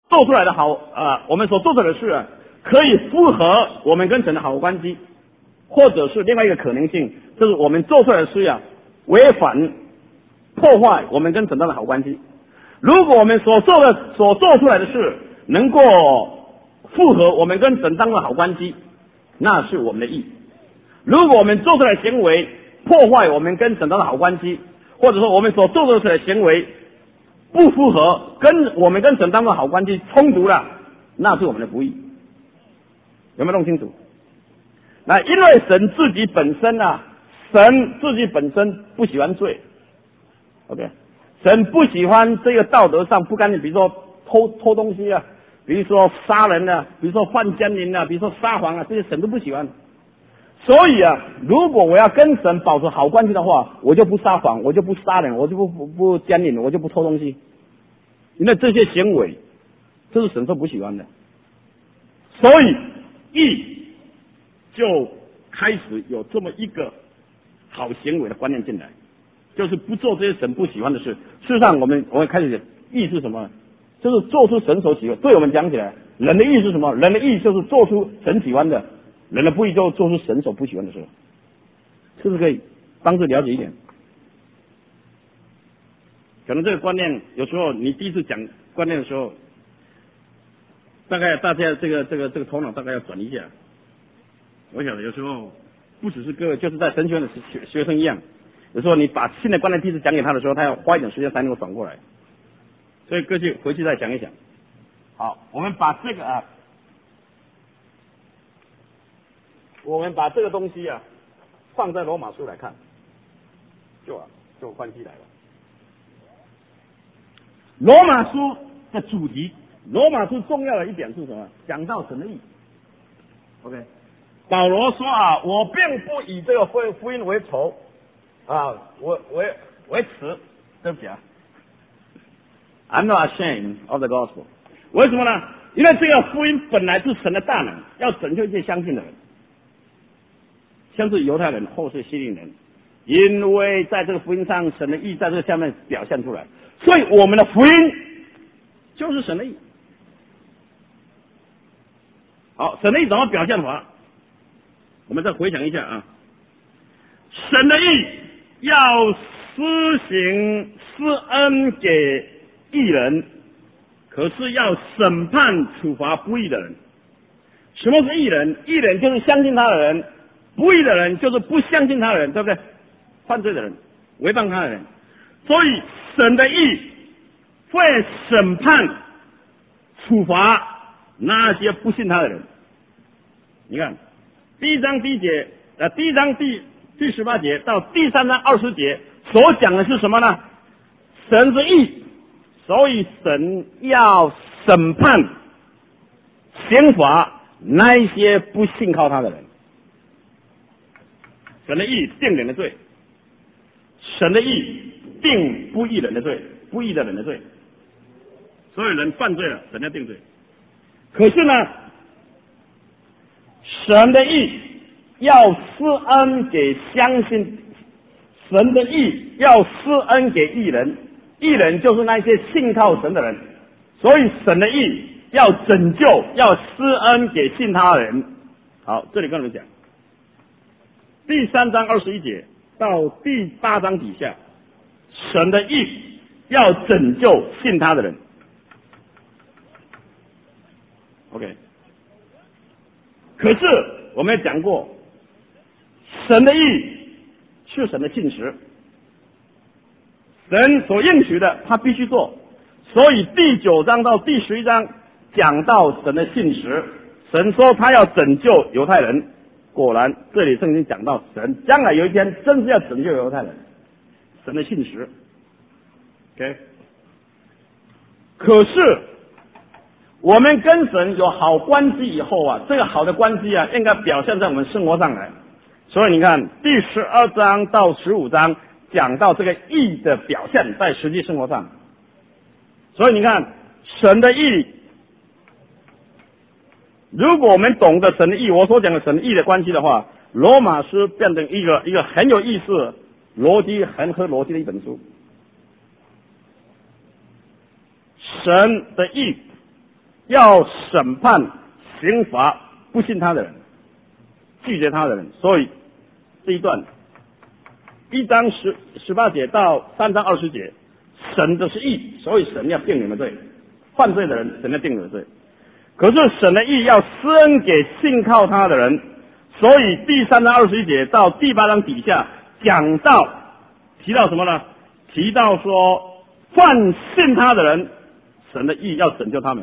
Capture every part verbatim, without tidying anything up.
做出来的好啊、呃，我们所做出来的事啊，可以符合我们跟神的好关系，或者是另外一个可能性，就是我们做出来的事啊，违反破坏我们跟神的好关系。如果我们所做的所做出来的事能够符合我们跟神当的好关系，那是我们的义。如果我们做出来的行为破坏我们跟神当的好关系，或者说我们所做出来的行为不符合跟我们跟神当的好关系冲突了，那是我们的不义。有没有弄清楚？那因为神自己本身啊，神自己本身不喜欢罪 ，OK， 神不喜欢这个道德上不干净，比如说偷偷东西啊，比如说杀人啊，比如说犯奸淫啊，比如说撒谎啊，这些神都不喜欢。所以啊，如果我要跟神保持好关系的话，我就不撒谎，我就不杀人，我就不不不奸淫，我就不偷东西，因为这些行为，这是神所不喜欢的。所以义就开始有这么一个好行为的观念进来，就是不做这些神不喜欢的事。事实上，我们我们开始义是什么？就是做出神所喜欢。对我们讲起来，人的义是什么？人的义就是做出神喜欢的。人的不义就做出神所不喜欢的事，是不是可以帮助了解一点？可能这个观念有时候你第一次讲观念的时候，大概大家这个这个这个头脑大概要转一下。我晓得有时候不只是各位，就是在神学院的学学生一样，有时候你把新的观念第一次讲给他的时候，他要花一点时间才能够转过来。所以各位回去再想一想。好，我们把这个啊。我们把这个东西啊放在罗马书来看，就啊就有关系来了。罗马书的主题，罗马书重要的一点是什么？讲到神的义。OK， 保罗说啊，我并不以这个福福音为仇啊，我为为耻，对不起啊 ，I'm not ashamed of the gospel。为什么呢？因为这个福音本来是神的大能，要拯救一切相信的人。先是犹太人，后是希腊人，因为在这个福音上，神的义在这下面表现出来，所以我们的福音就是神的义。好，神的义怎么表现法？我们再回想一下啊，神的义要施行施恩给义人，可是要审判处罚不义的人。什么是义人？义人就是相信他的人。不义的人就是不相信他的人，对不对？犯罪的人，违反他的人。所以神的义会审判、处罚那些不信他的人。你看，第一章第一节，呃，第一章第第十八节到第三章二十节所讲的是什么呢？神是义，所以神要审判、刑罚那一些不信靠他的人。神的义定人的罪，神的义定不义人的罪，不义的人的罪。所有人犯罪了，神要定罪。可是呢，神的义要施恩给相信，神的义要施恩给义人，义人就是那些信靠神的人。所以神的义要拯救，要施恩给信他的人。好，这里跟你们讲。第三章二十一节到第八章底下，神的义要拯救信他的人。OK， 可是我们也讲过，神的义是神的信实，神所应许的他必须做，所以第九章到第十一章讲到神的信实，神说他要拯救犹太人。果然，这里圣经讲到神将来有一天真是要拯救犹太人，神的信实。OK， 可是我们跟神有好关系以后啊，这个好的关系啊，应该表现在我们生活上来。所以你看，第十二章到十五章讲到这个义的表现在实际生活上。所以你看，神的义。如果我们懂得神的义，我所讲的神的义的关系的话，罗马书变成一个一个很有意思、逻辑很合逻辑的一本书。神的义要审判、刑罚不信他的人，拒绝他的人。所以这一段一章十十八节到三章二十节，神的是义，所以神要定你们罪，犯罪的人神要定你们罪。可是神的义要施恩给信靠他的人，所以第三章二十一节到第八章底下讲到提到什么呢？提到说犯信他的人，神的义要拯救他们。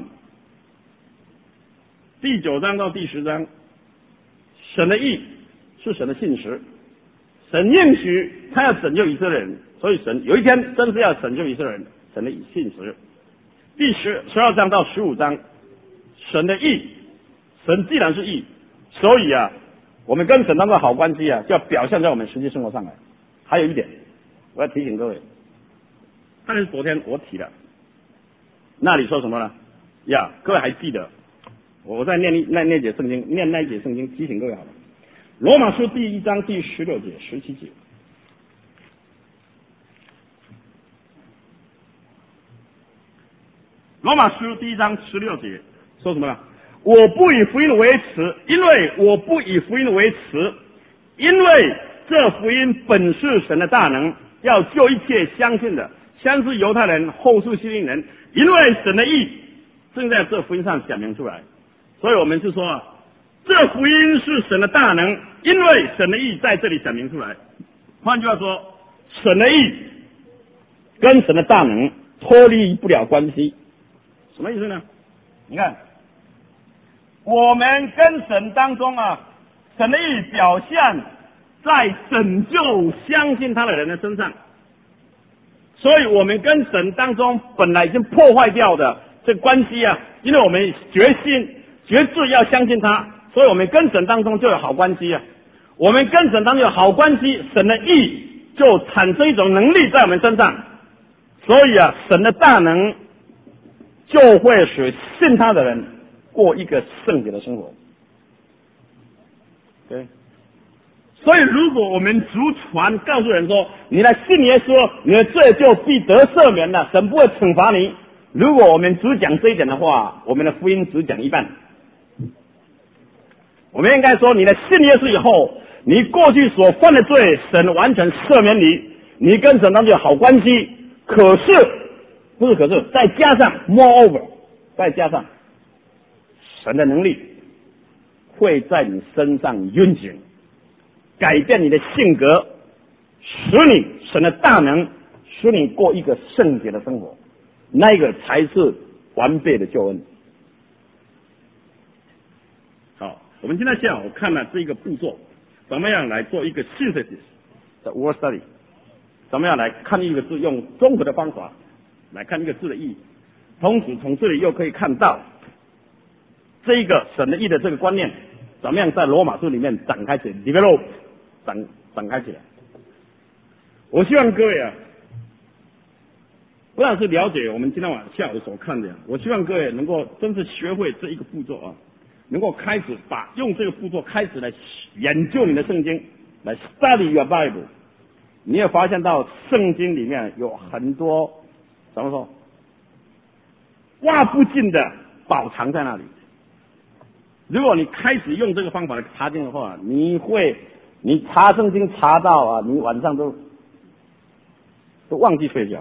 第九章到第十章，神的义是神的信实，神应许他要拯救以色列人，所以神有一天真是要拯救以色列人，神的信实。第十十二章到十五章，神的义，神既然是义，所以啊，我们跟神当中好关系啊，就要表现在我们实际生活上来。还有一点，我要提醒各位，但是昨天我提了，那里说什么呢？呀，各位还记得？我在念那那节圣经，念那一节圣经，提醒各位好了。罗马书第一章第十六节、十七节。罗马书第一章十六节说什么呢？我不以福音为耻，因为我不以福音为耻，因为这福音本是神的大能，要救一切相信的，先是犹太人，后是希腊人，因为神的义正在这福音上显明出来。所以我们是说啊，这福音是神的大能，因为神的义在这里显明出来。换句话说，神的义跟神的大能脱离不了关系。什么意思呢？你看，我们跟神当中啊，神的义表现在拯救相信他的人的身上，所以我们跟神当中本来已经破坏掉的这个关系啊，因为我们决心决志要相信他，所以我们跟神当中就有好关系啊。我们跟神当中有好关系，神的义就产生一种能力在我们身上，所以啊，神的大能就会使信他的人过一个圣洁的生活。对，所以如果我们逐传告诉人说，你来信耶稣，你的罪就必得赦免了，神不会惩罚你。如果我们只讲这一点的话，我们的福音只讲一半。我们应该说，你的信耶稣以后，你过去所犯的罪，神完全赦免你，你跟神当中有好关系。可是，不是可是，再加上 moreover， 再加上神的能力会在你身上运行，改变你的性格，使你神的大能使你过一个圣洁的生活，那个才是完备的救恩。好，我们今天下午看了这一个步骤，怎么样来做一个 synthesis 的 word study， 怎么样来看一个字，用综合的方法来看一个字的意义，同时从这里又可以看到这一个神的义的这个观念怎么样在罗马书里面展开起来 develop 展展开起来。我希望各位啊，不但是了解我们今天晚上下午所看的，我希望各位能够真是学会这一个步骤啊，能够开始把用这个步骤开始来研究你的圣经，来 study your Bible， 你也发现到圣经里面有很多怎么说挖不尽的宝藏在那里。如果你开始用这个方法来查经的话，你会你查圣经查到啊，你晚上都都忘记睡觉。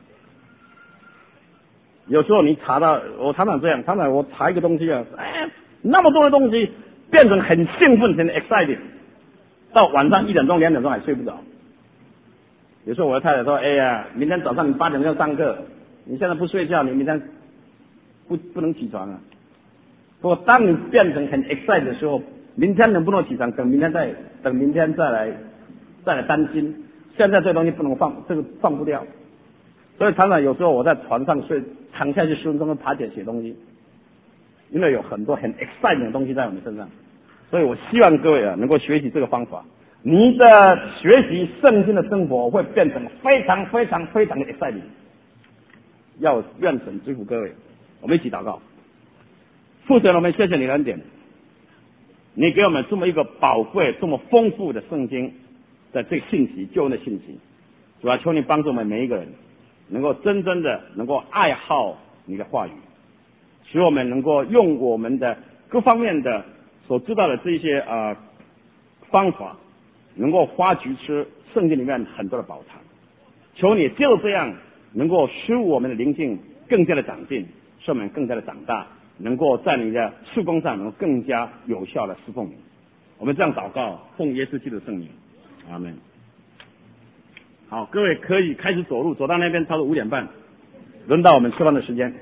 有时候你查到，我常常这样，常常我查一个东西啊，哎，那么多的东西，变成很兴奋，很 excited， 到晚上一点钟、两点钟还睡不着。有时候我的太太说：“哎呀，明天早上你八点钟要上课，你现在不睡觉，你明天不不能起床啊。”不过当你变成很 excited 的时候，明天能不能起床，等明天再等明天再来再来担心。现在这东西不能放，这个放不掉。所以常常有时候我在床上睡，躺下去十分钟爬起来写东西，因为有很多很 exciting 的东西在我们身上。所以我希望各位啊能够学习这个方法，你的学习圣经的生活会变成非常非常非常的 exciting。要愿神祝福各位，我们一起祷告。父神，我们谢谢你的恩典，你给我们这么一个宝贵、这么丰富的圣经的这个信息，救恩的信息。主要求你帮助我们每一个人，能够真正的能够爱好你的话语， 使我们能够用我们的各方面的所知道的这些呃方法，能够发掘出圣经里面很多的宝藏。求你就这样能够使我们的灵性更加的长进，使我们更加的长大，能够在你的事工上能够更加有效的侍奉你。我们这样祷告，奉耶稣基督的圣名，阿门。好，各位可以开始走路，走到那边，差不多五点半，轮到我们吃饭的时间。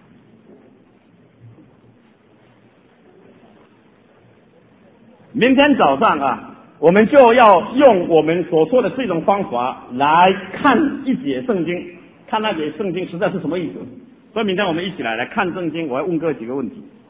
明天早上啊，我们就要用我们所说的这种方法来看一节圣经，看那节圣经实在是什么意思。所以明天我们一起来来看圣经，我要问各位几个问题。